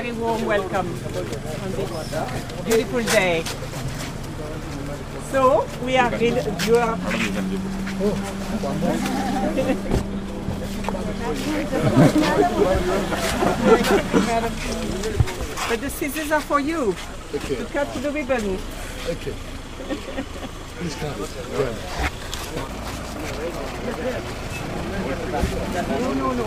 very warm welcome on this beautiful day. So we are in your. But the scissors are for you. Okay. To cut the ribbon. Okay. Please come. No.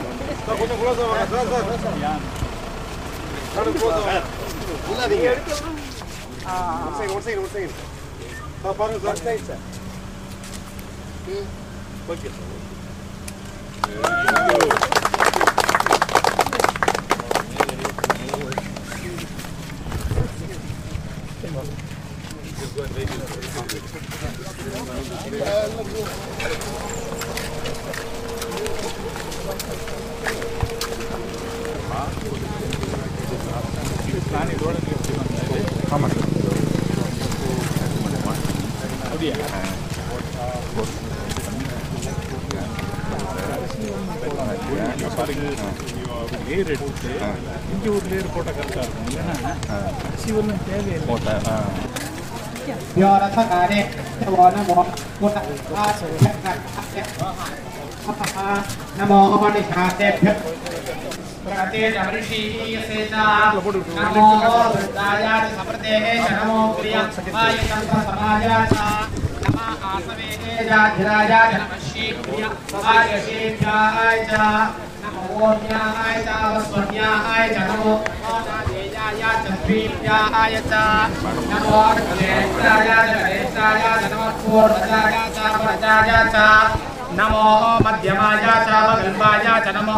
नमो मध्यमाय च वगल्पाय च नमो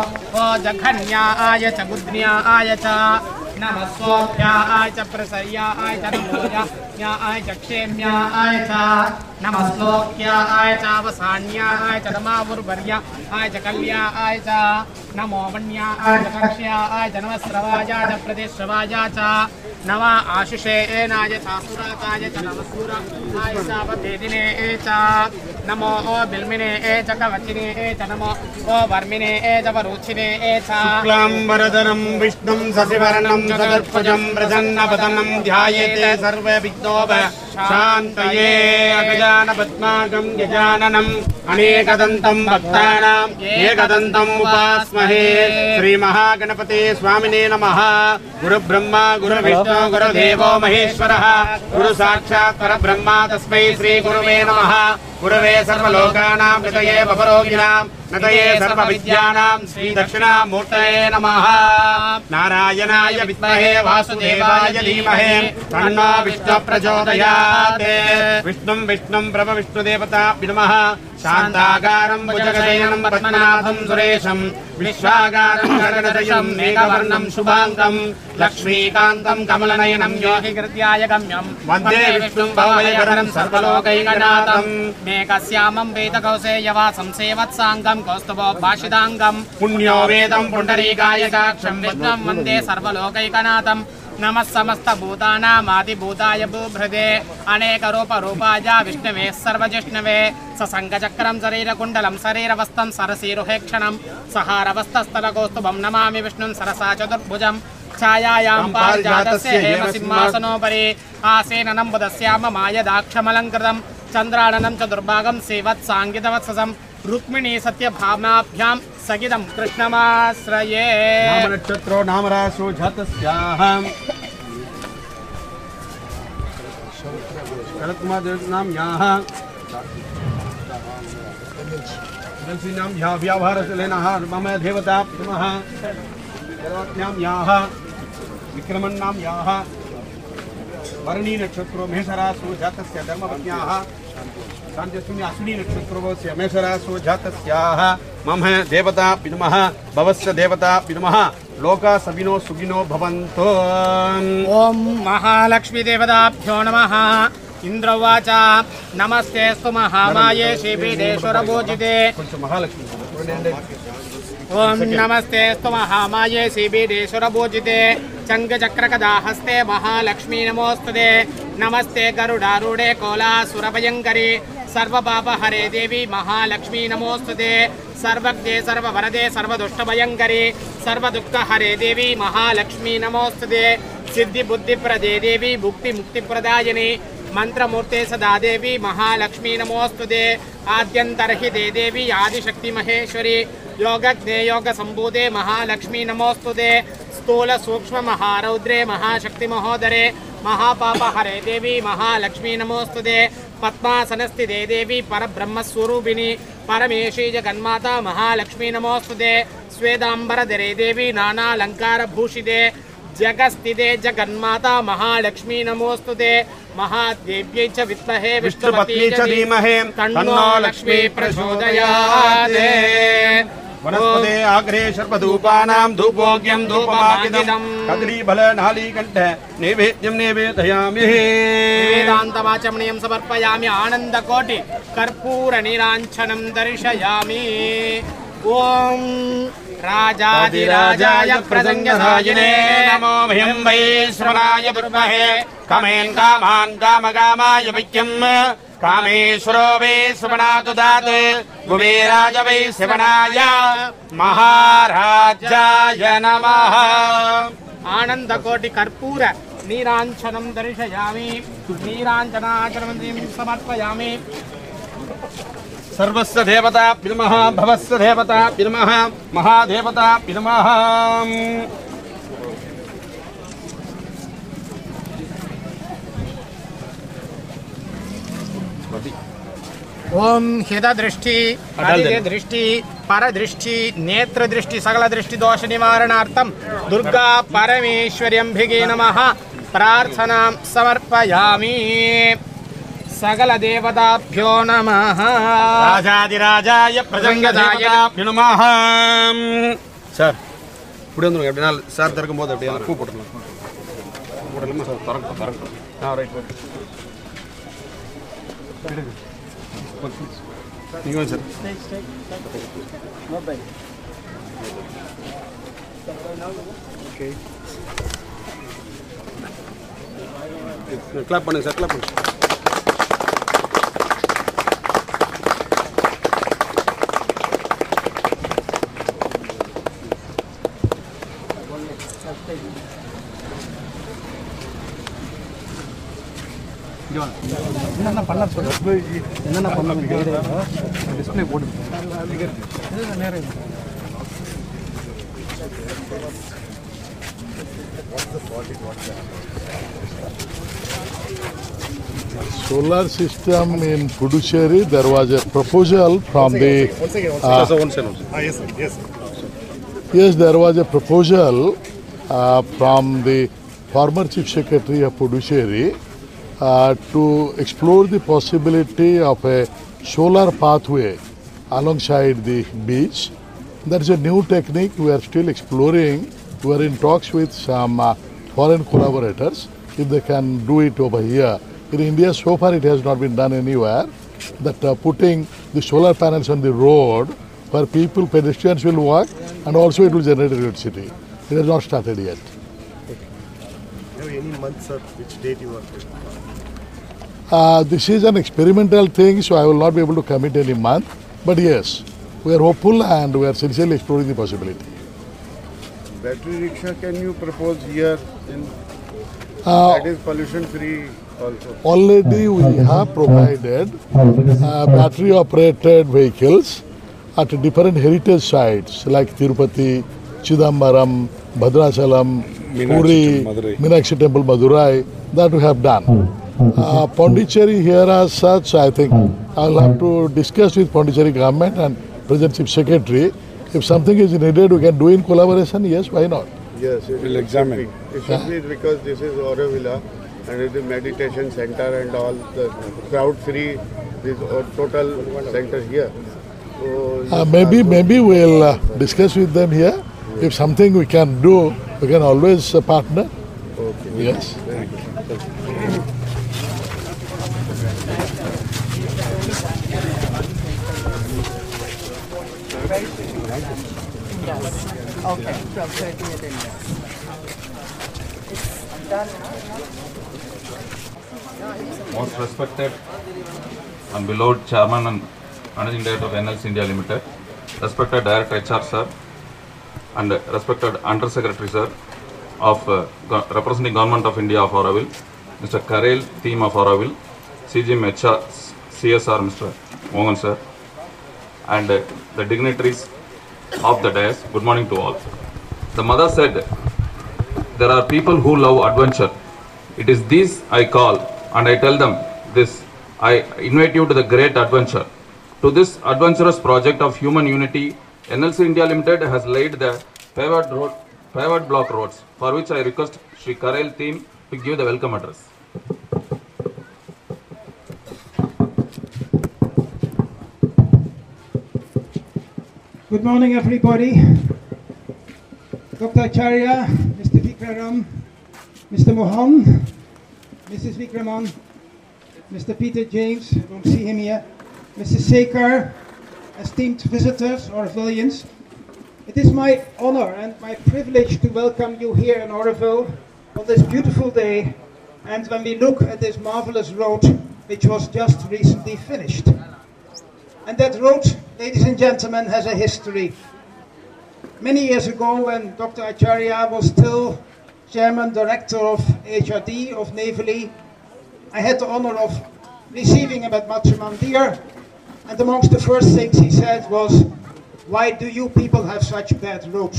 जघन्याय च बुद्ध्याय च नमः सोऽभ्याय च प्रसर्याय च नमो ज्ञाय च क्षेम्याय च नमः श्लोक्याय च अवसान्याय च नमावुर्वर्याय च कल्याय च नमो वन्याय च कक्ष्याय च नमः श्रवाय च प्रतिश्रवाय च नमः आशिषेनाय च सुराताय च नमः सूराय च वधेदिने च नमो बिल्मिने च कवचिने च नमो वर्मिने च वरुचिने च शुक्लांबरधरं विष्णुं शशिवर्णं चतुर्भुजं प्रसन्नवदनं ध्यायेते सर्वे विघ्नोपशान्तये अगजानपद्मार्गं गजाननम् अनेकदन्तं भक्तानां एकदन्तम् उपास्महे श्रीमहागणपते स्वामिने नमः गुरुब्रह्मा गुरुविष्णु गुरुदेवो महेश्वरः गुरुसाक्षात् परब्रह्मा तस्मै श्रीगुरुवे नमः गुरवे सर्वलोकानां निधये भवरोगिणां नतये सर्वविद्यानां श्रीदक्षिणामूर्तये नमः नारायणाय विद्महे वासुदेवाय धीमहि तन्नो विष्णुः प्रचोदयात् विष्णुं ब्रह्मविष्णुदेवताभ्यो नमः शान्ताकारं भुजगशयनं पद्मनाभं सुरेशं विश्वाकारं गगनदयं मेघवर्णं शुभाङ्गं लक्ष्मीकान्तं कमलनयनं योगिकृत्याय गम्यं वन्दे विष्णुं भवभयहरं सर्वलोकैकनाथं मेघश्यामं वेदकौसेयवासं सेवत्साङ्गं कौस्तुभोभाषिताङ्गं पुण्यो वेदं पुण्डरीकायकाक्षं विष्णुं वन्दे सर्वलोकैकनाथं नमः समस्तभूतानामादिभूताय भूभृदे अनेकरूपरूपाय विष्णवे सर्वजिष्णवे ससङ्गचक्रं शरीरकुण्डलं शरीरवस्तं सरसीरुहेक्षणं सहारवस्तस्थलकौस्तुभं नमामि विष्णुं सरसा चतुर्भुजं छायायां पारिजातस्य हेमसिंहासनोपरि आसेननं बुधस्याममायदाक्षमलङ्कृतं चन्द्राननं चतुर्भागं सेवत्साङ्गितवत्ससं रुक्मिणी सत्यभामाभ्यां सगितं कृष्णमाश्रये नामनक्षत्रो नामराशो जातस्याः शरत्कुमारनाम्याः नाम व्यावहारशलेनः मम देवता नमः सर्वाभ्यां विक्रमन्नाम्याः वर्णी नक्षत्रो मेषराशो जातस्य धर्मपत्न्याः शान्तिस्मिन् अश्विनी नक्षत्रोस्य मेषराशो जातस्याः मम देवता नमः भवस्य देवता नमः लोका सविनो सुखिनो भवन्तु ओम महालक्ष्मी देवताभ्यो नमः इंद्रवाच नमस्तेस्तु महामाये श्रीपीठेश्वरपूजिते ओम नमस्तेस्तु महामाये श्रीपीठेश्वरपूजिते चङ्गचक्रकदाहस्ते महालक्ष्मी नमोस्तुते नमस्ते गरुडारूढे कोलासुरभयङ्करी सर्वपापहरे देवी महालक्ष्मी नमोस्तुते सर्वज्ञे सर्ववरदे सर्वदुष्टभयङ्करे सर्वदुःखहरे देवी महालक्ष्मी नमोस्तुते सिद्धिबुद्धिप्रदे देवी भुक्तिमुक्तिप्रदायिनी मंत्रमूर्ते सदा देवी महालक्ष्मी नमोस्तुते आद्यन्तर्हिते देवी आदिशक्ति महेश्वरी योगज्ञे योगसम्भूते महालक्ष्मी नमोस्तुते स्थूल सूक्ष्म महारौद्रे महाशक्ति महोदरे महापापहरे देवी महालक्ष्मी नमोस्तुते पद्मासनस्थिते देवी परब्रह्मस्वरूपिणी परमेशी जगन्माता महालक्ष्मी नमोस्तुते श्वेतांबरधरे देवी नानालंकारभूषिते जगस्थिते जगन्माता महालक्ष्मी नमोस्तुते महादेव्यै च विद्महे विष्णुपत्नी च धीमहि तन्नो लक्ष्मी प्रचोदयात् वनस्पते आग्रे सर्वधूपानां धूपोऽग्यं धूपमाकिदं कदलीफलनालीकण्ठ नैवेद्यं निवेदयामि वेदान्तवाचमनीयं समर्पयामि आनन्दकोटि कर्पूरनीराञ्छनं दर्शयामि ॐ राजाधिराजाय प्रसंगसायिने नमो भयं वैश्रवणाय विद्महे कामेन कामान् कामकामाय विद्यं कामेश्वरो वै श्रवणात् ददात् कुबेराय वै श्रवणाय महाराजाय नमः आनन्दकोटि कर्पूर नीराञ्छनं दर्शयामि नीराञ्जनाचरणं समर्पयामि सर्वस्य देवताभ्यो नमः भवस्य देवताभ्यो नमः महादेवताभ्यो नमः ओम हितदृष्टि दृष्टि परदृष्टि नेत्रदृष्टि सकल दृष्टि दोष निवारणार्थं दुर्गा परमेश्वर्यंभिगे नमः प्रार्थनां समर्पयामि सकल देवताभ्यो नमः राजाधिराजाय प्रसंगदायभ्यो नमः சார் இப்படி வந்துருங்க எப்படினா சார் திறக்கும் போது அப்படியே பூ போட்டுடலாம் போடலாமா சார் திறக்கட்டும் ரைட் நீங்கள் வாங்க சார் ஓகே கிளாப் பண்ணுங்க சார் கிளாப் பண்ணுங்க என்னென்ன பண்ண டிஸ்பிளே போட்டு நேரம் solar system in Puducherry, there was a proposal from yes, there was a proposal from the former Chief Secretary of Puducherry to explore the possibility of a solar pathway alongside the beach. That is a new technique we are still exploring. We are in talks with some foreign collaborators if they can do it over here. In India, so far it has not been done anywhere. That putting the solar panels on the road where people, pedestrians will walk, and also it will generate electricity. It has not started yet. Any months or which date you want to? This is an experimental thing, so I will not be able to commit any month. But yes, we are hopeful and we are sincerely exploring the possibility. Battery rickshaw can you propose here in that is pollution free also? Already we have provided battery operated vehicles at different heritage sites like Tirupati, Chidambaram, Bhadrachalam, Puri, Meenakshi Temple, Madurai, that we have done. Pondicherry here as such, I think I'll have to discuss with Pondicherry government and Present Chief Secretary. If something is needed, we can do in collaboration. Yes, why not? Yes, we'll examine. It should be because this is Aurovilla and it is a meditation center and all the crowd free. This total center here. So maybe we'll discuss with them here. If something we can do, we can always partner. Okay. Yes. Thank you. Okay, from 30th India. Most respected and beloved Chairman and Managing Director of NLC India Limited, respected Director HR sir, and respected Under Secretary sir of representing Government of India of Auroville, Mr. Karel, team of Auroville, CGM HR, CSR Mr. Mohan sir, and the dignitaries of the dais. Good morning to all. The mother said, there are people who love adventure. It is these I call, and I tell them this. I invite you to the great adventure. To this adventurous project of human unity, NLC India Limited has laid the paved block roads, for which I request Shri Karel team to give the welcome address. Good morning, everybody. Dr. Acharya, Mr. Vikram, Mr. Mohan, Mrs. Vikraman, Mr. Peter James, I don't see him here, Mrs. Sekar, esteemed visitors, Aurovillians. It is my honor and my privilege to welcome you here in Auroville on this beautiful day, and when we look at this marvelous road which was just recently finished. And that road, ladies and gentlemen, has a history. Many years ago, when Dr. Acharya was still Chairman Director of HRD of Navily, I had the honor of receiving him at Matrimandir, and amongst the first things he said was, why do you people have such bad roads?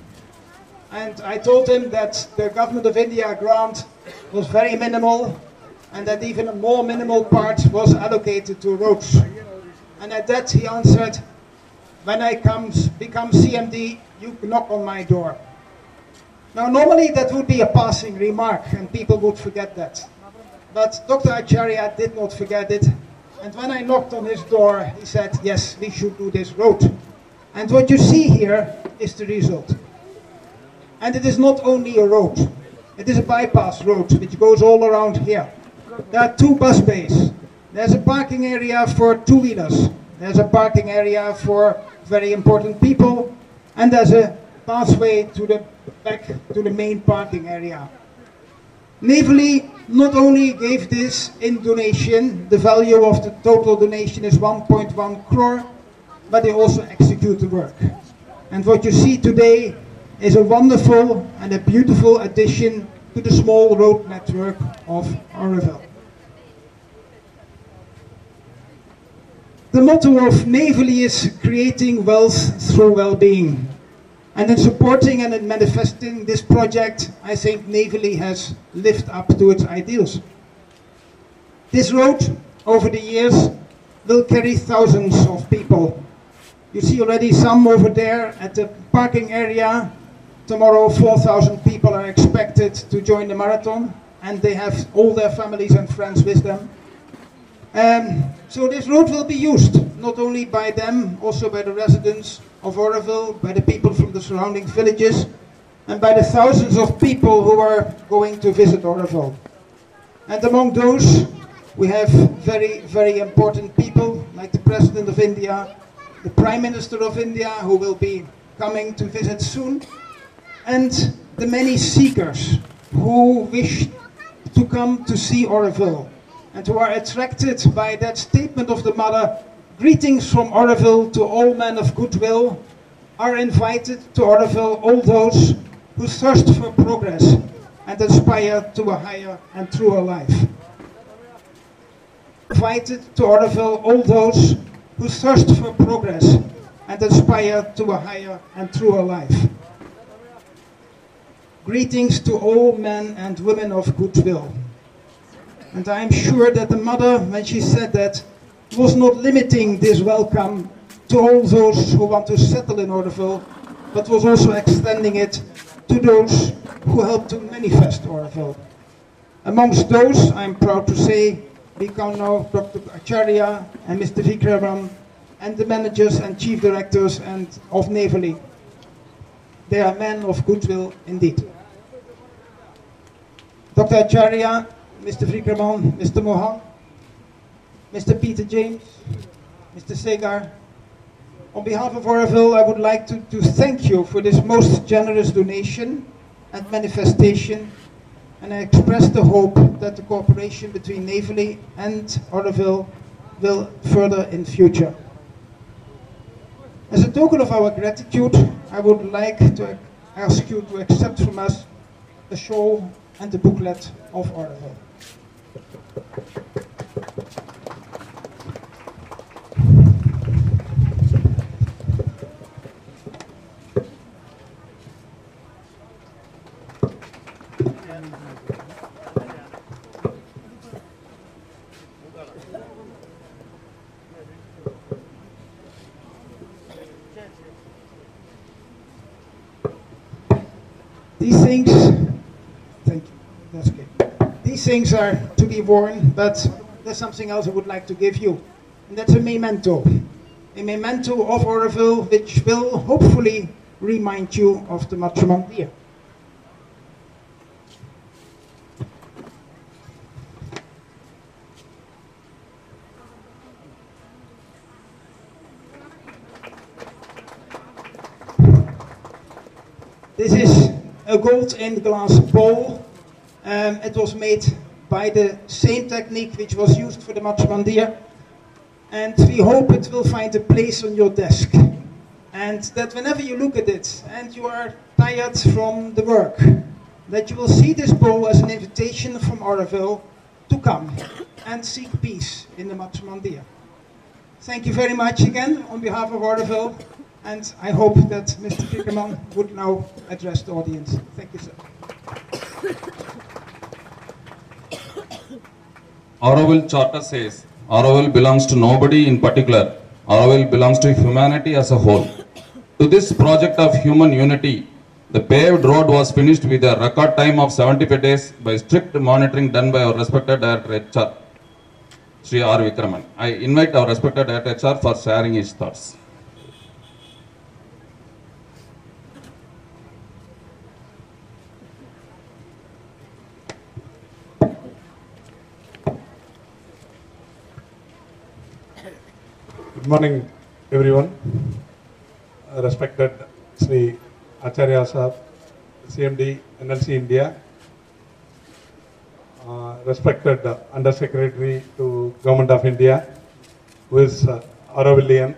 And I told him that the Government of India grant was very minimal, and that even a more minimal part was allocated to roads. And at that he answered, when I become CMD, you knock on my door. Now normally that would be a passing remark and people would forget that. But Dr. Acharya did not forget it. And when I knocked on his door, he said, yes, we should do this road. And what you see here is the result. And it is not only a road. It is a bypass road which goes all around here. There are 2 bus bays. There's a parking area for 2-wheelers. There's a parking area for very important people. And there's a pathway to the back to the main parking area. Navily not only gave this in donation, the value of the total donation is 1.1 crore, but they also execute the work. And what you see today is a wonderful and a beautiful addition to the small road network of Auroville. The motto of Navily is creating wealth through well-being. And in supporting and in manifesting this project, I think Navily has lived up to its ideals. This road, over the years, will carry thousands of people. You see already some over there at the parking area. Tomorrow 4,000 people are expected to join the marathon, and they have all their families and friends with them. So this road will be used, not only by them, also by the residents of Auroville, by the people from the surrounding villages, and by the thousands of people who are going to visit Auroville. And among those, we have very, very important people, like the President of India, the Prime Minister of India, who will be coming to visit soon, and the many seekers who wish to come to see Auroville, and who are attracted by that statement of the mother, greetings from Auroville to all men of goodwill, are invited to Auroville all those who thirst for progress and aspire to a higher and truer life. Invited to Auroville all those who thirst for progress and aspire to a higher and truer life. Greetings to all men and women of goodwill. And I am sure that the mother, when she said that, was not limiting this welcome to all those who want to settle in Auroville, but was also extending it to those who help to manifest Auroville. Amongst those, I'm proud to say, we can now Dr. Acharya and Mr. Vikraman and the managers and chief directors and of Navily. They are men of goodwill indeed. Dr. Acharya, Mr. Vikraman, Mr. Mohan, Mr. Peter James, Mr. Segar, on behalf of Auroville, I would like to thank you for this most generous donation and manifestation, and I express the hope that the cooperation between Navily and Auroville will further in future. As a token of our gratitude, I would like to ask you to accept from us the show and the booklet of Oroville. These things, thank you, that's okay. These things are to be worn, but there's something else I would like to give you, and that's a memento of Oroville, which will hopefully remind you of the Matrimondia. This is a gold and glass bowl. It was made by the same technique which was used for the Matrimondia, and we hope it will find a place on your desk, and that whenever you look at it and you are tired from the work, that you will see this bowl as an invitation from Oroville to come and seek peace in the Matrimondia. Thank you very much again on behalf of Oroville, and I hope that Mr. Vickerman would now address the audience. Thank you, sir. Oroville Charter says, Oroville belongs to nobody in particular. Oroville belongs to humanity as a whole. To this project of human unity, the paved road was finished with a record time of 75 days by strict monitoring done by our respected Director HR, Sri R. Vikraman. I invite our respected Director HR for sharing his thoughts. Good morning, everyone. Respected Sri Acharya Sahab, CMD, NLC India. Respected Under Secretary to Government of India, who is Aurovillian,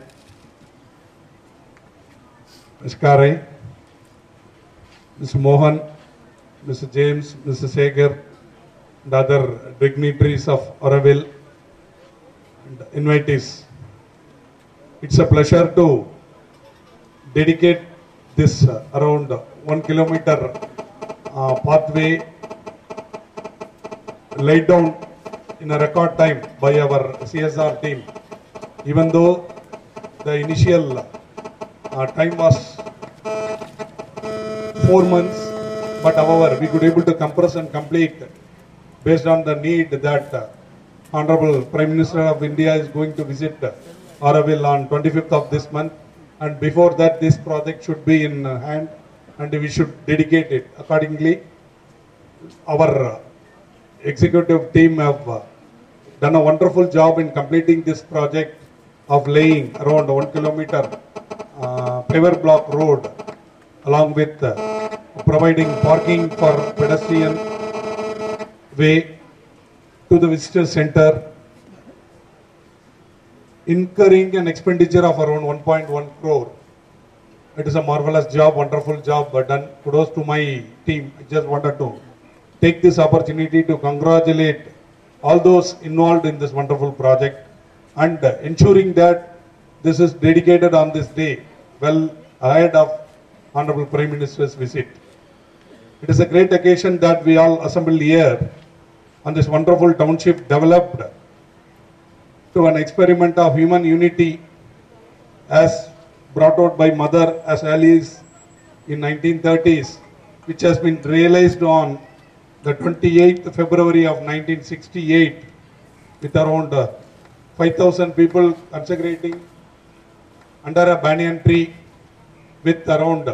Mr. Kare, Mr. Mohan, Mr. James, Mr. Segar, and other dignitaries of Oroville and invitees. It's a pleasure to dedicate this around 1 kilometer pathway laid down in a record time by our CSR team. Even though the initial time was 4 months, but however we could able to compress and complete based on the need that Honorable Prime Minister of India is going to visit Oroville on 25th of this month, and before that this project should be in hand and we should dedicate it accordingly. Our executive team have done a wonderful job in completing this project of laying around 1 kilometer paver block road, along with providing parking for pedestrian way to the visitor center, incurring an expenditure of around 1.1 crore. It is a marvelous job, wonderful job done. Kudos to my team. I just wanted to take this opportunity to congratulate all those involved in this wonderful project and ensuring that this is dedicated on this day, well ahead of Honorable Prime Minister's visit. It is a great occasion that we all assembled here on this wonderful township developed to an experiment of human unity as brought out by Mother as allies in 1930s, which has been realized on the 28th February of 1968 with around 5,000 people consecrating under a banyan tree with around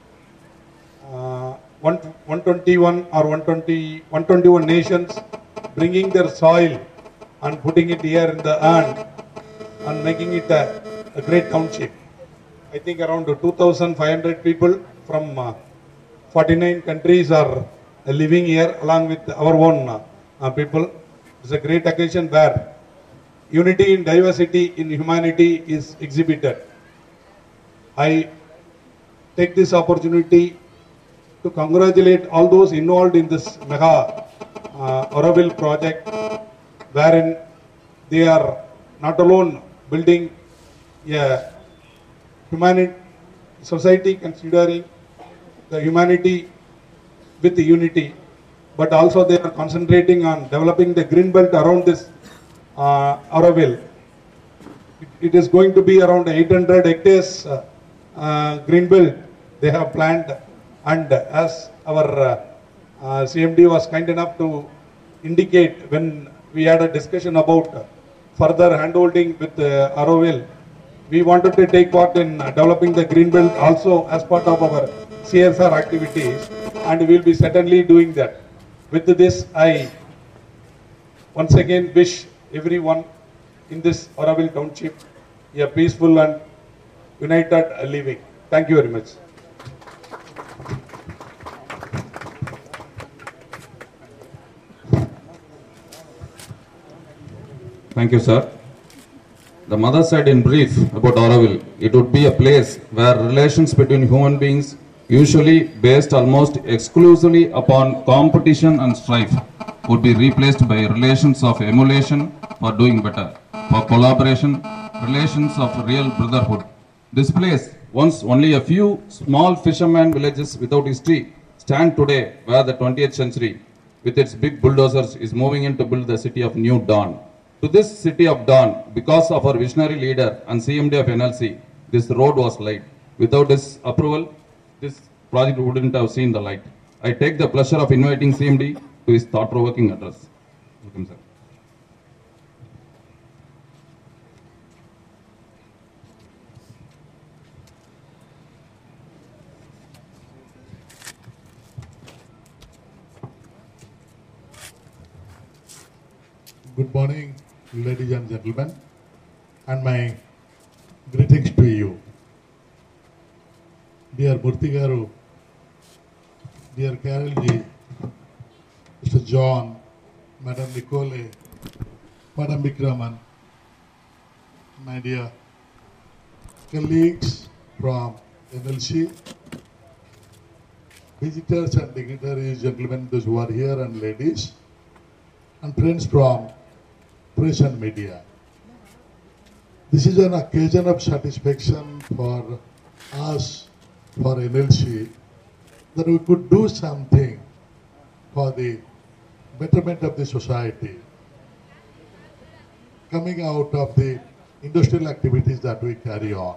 121 or 121 nations bringing their soil and putting it here in the urn and making it a great township. I think around 2,500 people from 49 countries are living here along with our own people. It's a great occasion where unity in diversity in humanity is exhibited. I take this opportunity to congratulate all those involved in this mega Auroville project, wherein they are not alone building a humanity society considering the humanity with the unity, but also they are concentrating on developing the green belt around this Auroville. It is going to be around 800 hectares green belt they have planned, and as our CMD was kind enough to indicate when we had a discussion about further handholding with Auroville, we wanted to take part in developing the green belt also as part of our CSR activities, and we will be certainly doing that. With this, I once again wish everyone in this Auroville township a peaceful and united living. Thank you very much. Thank you, sir. The mother said in brief about Auroville, it would be a place where relations between human beings, usually based almost exclusively upon competition and strife, would be replaced by relations of emulation for doing better, for collaboration, relations of real brotherhood. This place, once only a few small fishermen villages without history, stand today where the 20th century, with its big bulldozers, is moving in to build the city of New Dawn. To this city of dawn, because of our visionary leader and CMD of NLC, this road was laid. Without his approval, this project wouldn't have seen the light. I take the pleasure of inviting CMD to his thought-provoking address. Welcome, sir. Good morning, ladies and gentlemen, and my greetings to you. Dear Murthy Garu, dear Carol ji, Mr. John, Madam Nicole, Madam Vikraman, my dear colleagues from NLC, visitors and dignitaries, gentlemen, those who are here, and ladies, and friends from press and media. This is an occasion of satisfaction for us, for NLC, that we could do something for the betterment of the society, coming out of the industrial activities that we carry on.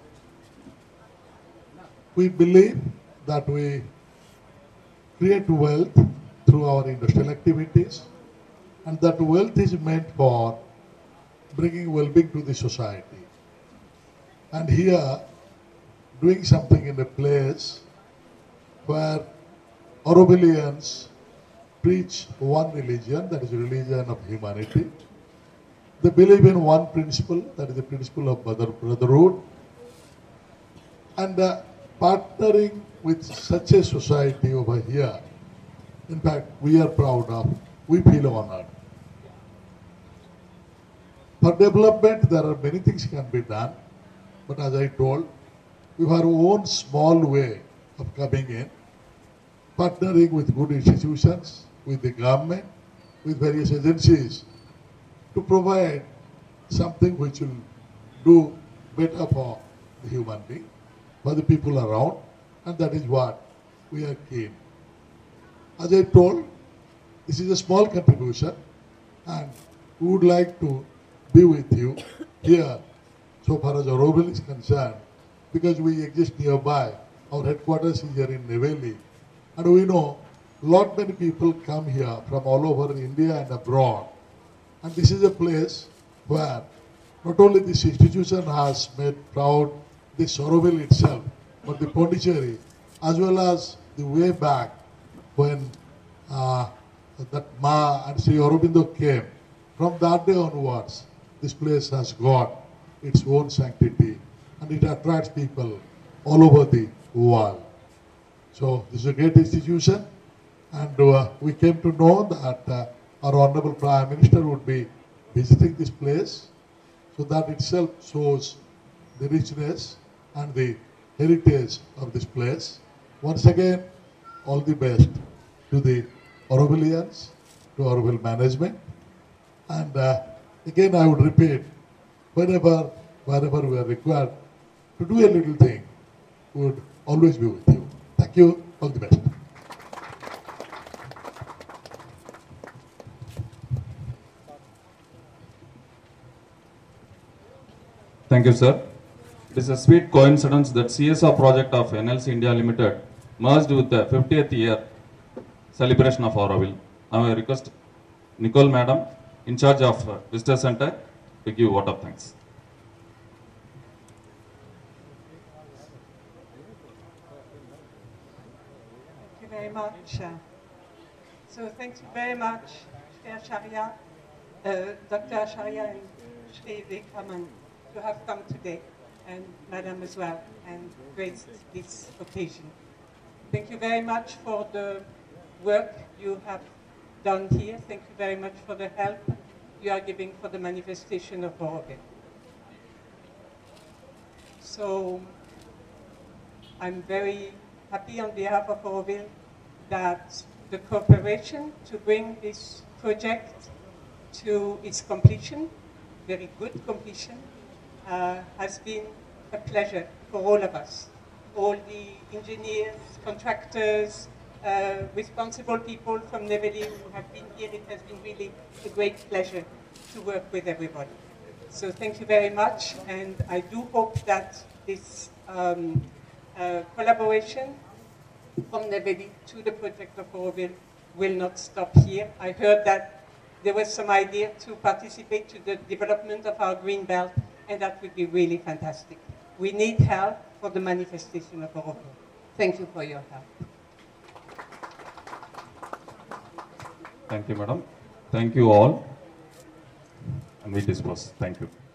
We believe that we create wealth through our industrial activities, and that wealth is meant for bringing well-being to the society. And here, doing something in a place where Aurovillians preach one religion, that is the religion of humanity. They believe in one principle, that is the principle of brotherhood. And partnering with such a society over here, in fact, we are proud of, we feel honored. For development, there are many things can be done, but as I told, we have our own small way of coming in, partnering with good institutions, with the government, with various agencies, to provide something which will do better for the human being, for the people around, and that is what we are keen. As I told, this is a small contribution, and we would like to be with you here so far as Auroville is concerned, because we exist nearby. Our headquarters is here in Neyveli, and we know lot many people come here from all over India and abroad. And this is a place where not only this institution has made proud this Auroville itself, but the Pondicherry, as well as the way back when that Ma and Sri Aurobindo came. From that day onwards, this place has got its own sanctity, and it attracts people all over the world. So this is a great institution, and we came to know that our Honorable Prime Minister would be visiting this place, so that itself shows the richness and the heritage of this place. Once again, all the best to the Aurovillians, to Auroville management. And again, I would repeat, whenever we are required to do a little thing, we would always be with you. Thank you. All the best. Thank you, sir. It is a sweet coincidence that CSR project of NLC India Limited merged with the 50th year celebration of Auroville. Now I request Nicole Madam, in charge of Visitor Center, to give vote of thanks. Thank you very much. So thank you very much, Shri Acharya, Dr. Acharya and Shri Vikraman, to have come today, and Madam as well, and graced this occasion. Thank you very much for the work you have done here. Thank you very much for the help you are giving for the manifestation of Auroville. So I'm very happy on behalf of Auroville that the cooperation to bring this project to its completion, very good completion, has been a pleasure for all of us. All the engineers, contractors, responsible people from Neyveli who have been here. It has been really a great pleasure to work with everybody. So thank you very much, and I do hope that this collaboration from Neyveli to the project of Auroville will not stop here. I heard that there was some idea to participate to the development of our green belt, and that would be really fantastic. We need help for the manifestation of Auroville. Thank you for your help. Thank you, madam. Thank you all. And we disperse. Thank you.